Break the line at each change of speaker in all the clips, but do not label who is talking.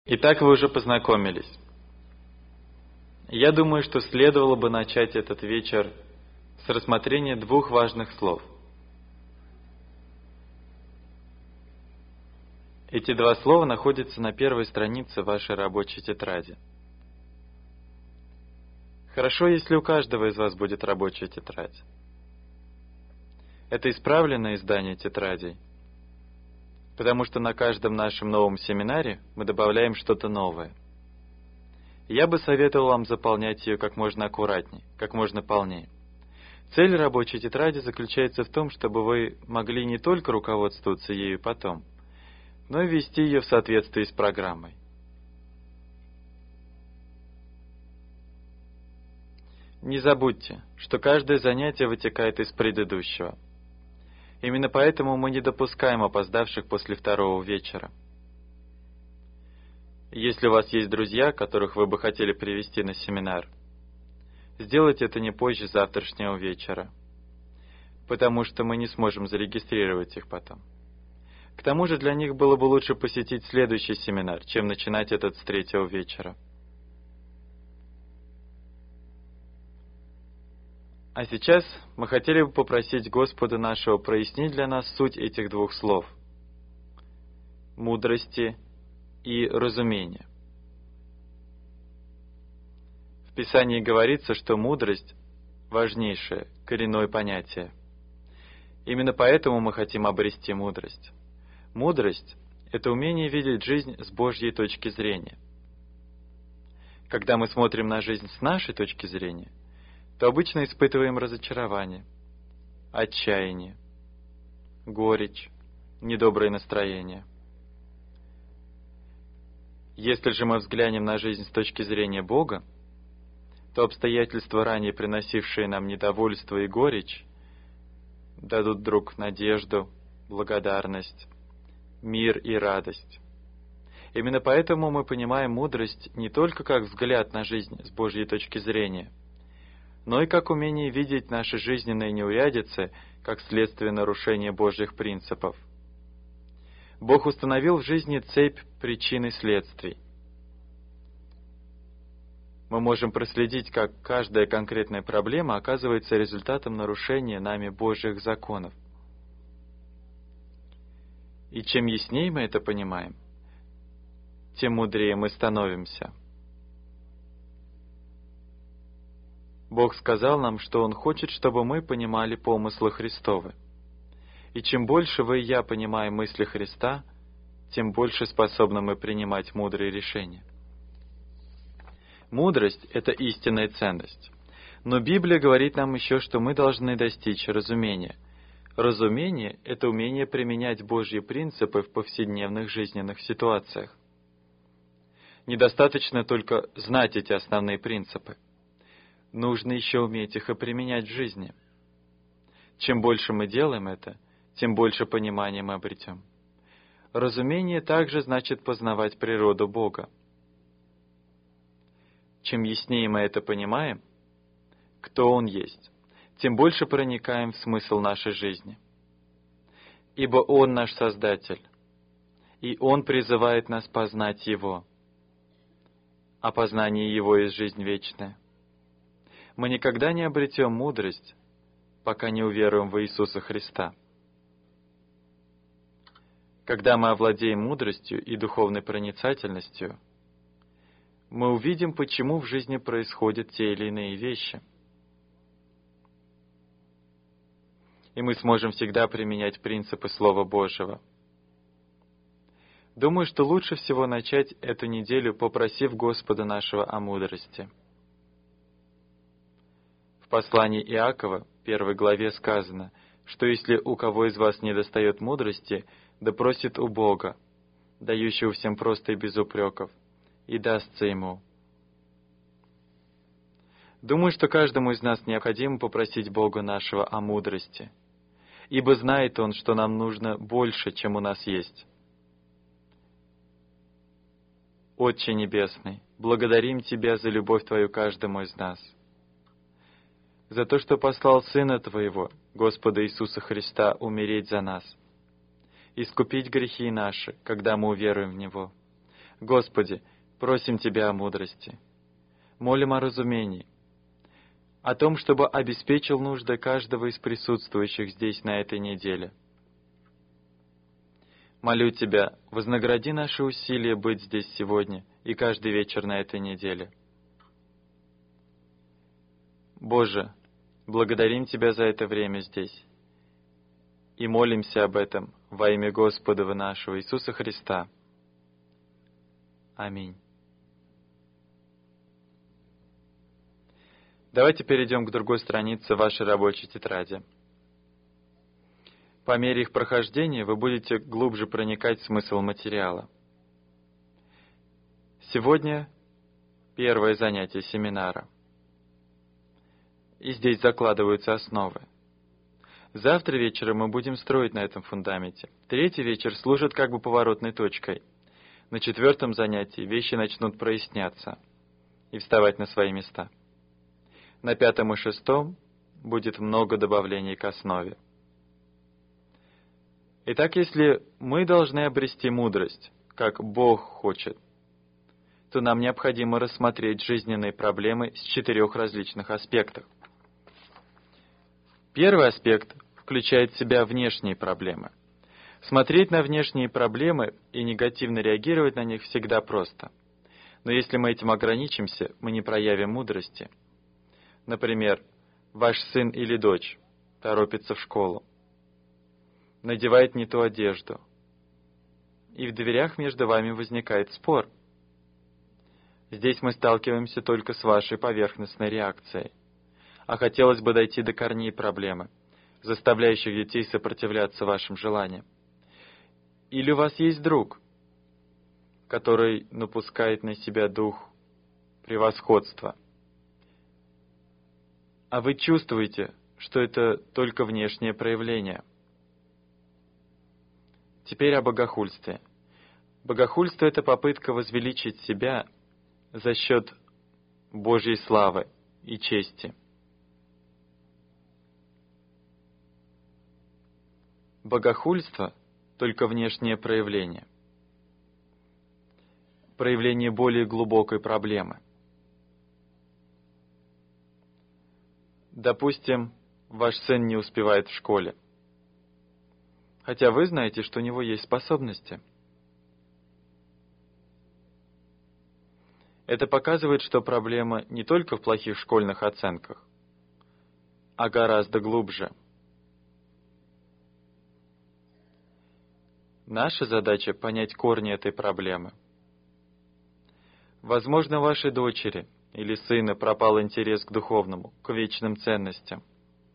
Итак, вы уже познакомились. Я думаю, что следовало бы начать этот вечер с рассмотрения двух важных слов. Эти два слова находятся на первой странице вашей рабочей тетради. Хорошо, если у каждого из вас будет рабочая тетрадь. Это исправленное издание тетрадей, потому что на каждом нашем новом семинаре мы добавляем что-то новое. Я бы советовал вам заполнять ее как можно аккуратнее, как можно полнее. Цель рабочей тетради заключается в том, чтобы вы могли не только руководствоваться ею потом, но и вести ее в соответствии с программой. Не забудьте, что каждое занятие вытекает из предыдущего. Именно поэтому мы не допускаем опоздавших после второго вечера. Если у вас есть друзья, которых вы бы хотели привести на семинар, сделайте это не позже завтрашнего вечера, потому что мы не сможем зарегистрировать их потом. К тому же для них было бы лучше посетить следующий семинар, чем начинать этот с третьего вечера. А сейчас мы хотели бы попросить Господа нашего прояснить для нас суть этих двух слов – мудрости и разумения. В Писании говорится, что мудрость – важнейшее, коренное понятие. Именно поэтому мы хотим обрести мудрость. Мудрость – это умение видеть жизнь с Божьей точки зрения. Когда мы смотрим на жизнь с нашей точки зрения, то обычно испытываем разочарование, отчаяние, горечь, недоброе настроение. Если же мы взглянем на жизнь с точки зрения Бога, то обстоятельства, ранее приносившие нам недовольство и горечь, дадут вдруг надежду, благодарность, мир и радость. Именно поэтому мы понимаем мудрость не только как взгляд на жизнь с Божьей точки зрения, но и как умение видеть наши жизненные неурядицы как следствие нарушения Божьих принципов. Бог установил в жизни цепь причин и следствий. Мы можем проследить, как каждая конкретная проблема оказывается результатом нарушения нами Божьих законов. И чем яснее мы это понимаем, тем мудрее мы становимся. Бог сказал нам, что Он хочет, чтобы мы понимали помыслы Христовы. И чем больше вы и я понимаем мысли Христа, тем больше способны мы принимать мудрые решения. Мудрость — это истинная ценность. Но Библия говорит нам еще, что мы должны достичь разумения. Разумение — это умение применять Божьи принципы в повседневных жизненных ситуациях. Недостаточно только знать эти основные принципы. Нужно еще уметь их и применять в жизни. Чем больше мы делаем это, тем больше понимания мы обретем. Разумение также значит познавать природу Бога. Чем яснее мы это понимаем, кто Он есть, тем больше проникаем в смысл нашей жизни. Ибо Он наш Создатель, и Он призывает нас познать Его, а познание Его есть жизнь вечная. Мы никогда не обретем мудрость, пока не уверуем в Иисуса Христа. Когда мы овладеем мудростью и духовной проницательностью, мы увидим, почему в жизни происходят те или иные вещи. И мы сможем всегда применять принципы Слова Божьего. Думаю, что лучше всего начать эту неделю, попросив Господа нашего о мудрости. В послании Иакова, 1 главе, сказано, что если у кого из вас недостает мудрости, да просит у Бога, дающего всем просто и без упреков, и дастся ему. Думаю, что каждому из нас необходимо попросить Бога нашего о мудрости, ибо знает Он, что нам нужно больше, чем у нас есть. Отче Небесный, благодарим Тебя за любовь Твою каждому из нас, за то, что послал Сына Твоего, Господа Иисуса Христа, умереть за нас, искупить грехи наши, когда мы уверуем в Него, Господи, просим Тебя о мудрости. Молим о разумении, о том, чтобы обеспечил нужды каждого из присутствующих здесь на этой неделе. Молю Тебя, вознагради наши усилия быть здесь сегодня и каждый вечер на этой неделе. Боже, благодарим Тебя за это время здесь и молимся об этом во имя Господа нашего Иисуса Христа. Аминь. Давайте перейдем к другой странице вашей рабочей тетради. По мере их прохождения вы будете глубже проникать в смысл материала. Сегодня первое занятие семинара. И здесь закладываются основы. Завтра вечером мы будем строить на этом фундаменте. Третий вечер служит как бы поворотной точкой. На четвертом занятии вещи начнут проясняться и вставать на свои места. На пятом и шестом будет много добавлений к основе. Итак, если мы должны обрести мудрость, как Бог хочет, то нам необходимо рассмотреть жизненные проблемы с 4 различных аспектов. Первый аспект включает в себя внешние проблемы. Смотреть на внешние проблемы и негативно реагировать на них всегда просто. Но если мы этим ограничимся, мы не проявим мудрости. Например, ваш сын или дочь торопится в школу, надевает не ту одежду, и в дверях между вами возникает спор. Здесь мы сталкиваемся только с вашей поверхностной реакцией. А хотелось бы дойти до корней проблемы, заставляющих детей сопротивляться вашим желаниям. Или у вас есть друг, который напускает на себя дух превосходства, а вы чувствуете, что это только внешнее проявление. Теперь о богохульстве. Богохульство — это попытка возвеличить себя за счет Божьей славы и чести. Богохульство — только внешнее проявление. Проявление более глубокой проблемы. Допустим, ваш сын не успевает в школе, хотя вы знаете, что у него есть способности. Это показывает, что проблема не только в плохих школьных оценках, а гораздо глубже. Наша задача — понять корни этой проблемы. Возможно, вашей дочери или сына пропал интерес к духовному, к вечным ценностям.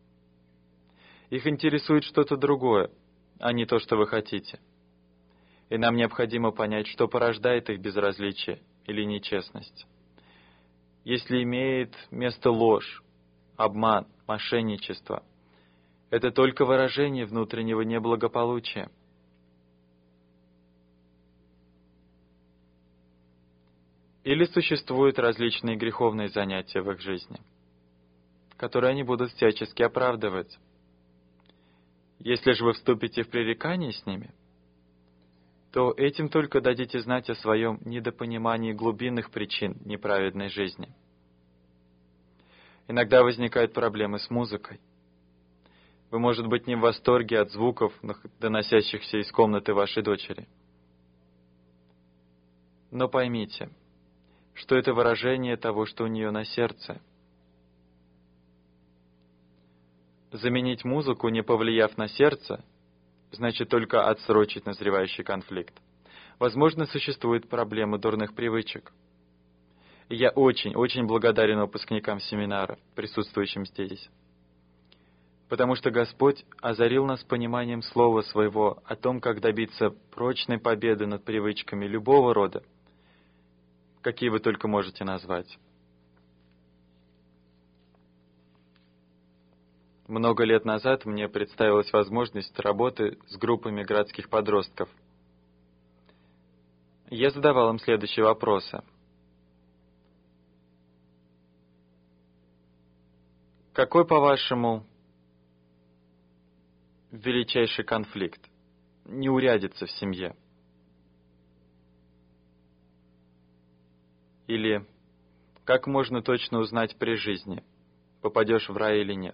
Их интересует что-то другое, а не то, что вы хотите. И нам необходимо понять, что порождает их безразличие или нечестность. Если имеет место ложь, обман, мошенничество, это только выражение внутреннего неблагополучия. Или существуют различные греховные занятия в их жизни, которые они будут всячески оправдывать. Если же вы вступите в пререкание с ними, то этим только дадите знать о своем недопонимании глубинных причин неправедной жизни. Иногда возникают проблемы с музыкой. Вы, может быть, не в восторге от звуков, доносящихся из комнаты вашей дочери. Но поймите, что это выражение того, что у нее на сердце. Заменить музыку, не повлияв на сердце, значит только отсрочить назревающий конфликт. Возможно, существует проблема дурных привычек. И я очень благодарен выпускникам семинара, присутствующим здесь. Потому что Господь озарил нас пониманием Слова Своего о том, как добиться прочной победы над привычками любого рода, какие вы только можете назвать. Много лет назад мне представилась возможность работы с группами городских подростков. Я задавал им следующие вопросы. Какой, по-вашему, величайший конфликт, неурядица в семье? Или как можно точно узнать при жизни, попадешь в рай или нет?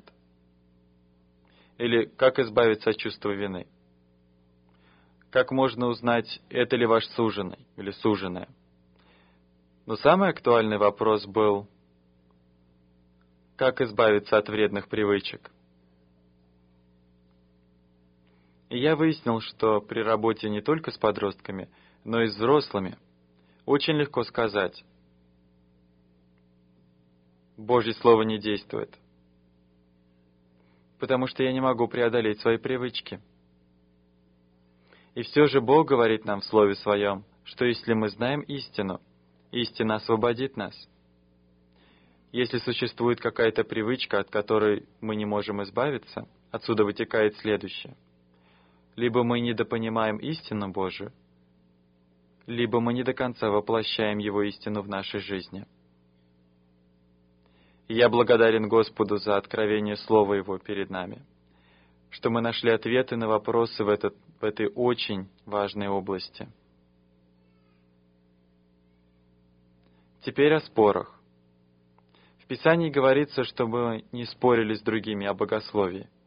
Или как избавиться от чувства вины? Как можно узнать, это ли ваш суженый или суженая? Но самый актуальный вопрос был, как избавиться от вредных привычек? И я выяснил, что при работе не только с подростками, но и с взрослыми очень легко сказать: Божье Слово не действует, потому что я не могу преодолеть свои привычки. И все же Бог говорит нам в Слове Своем, что если мы знаем истину, истина освободит нас. Если существует какая-то привычка, от которой мы не можем избавиться, отсюда вытекает следующее. Либо мы недопонимаем истину Божию, либо мы не до конца воплощаем Его истину в нашей жизни. И я благодарен Господу за откровение Слова Его перед нами, что мы нашли ответы на вопросы в этой очень важной области. Теперь о спорах. В Писании говорится, чтобы мы не спорили с другими о богословии.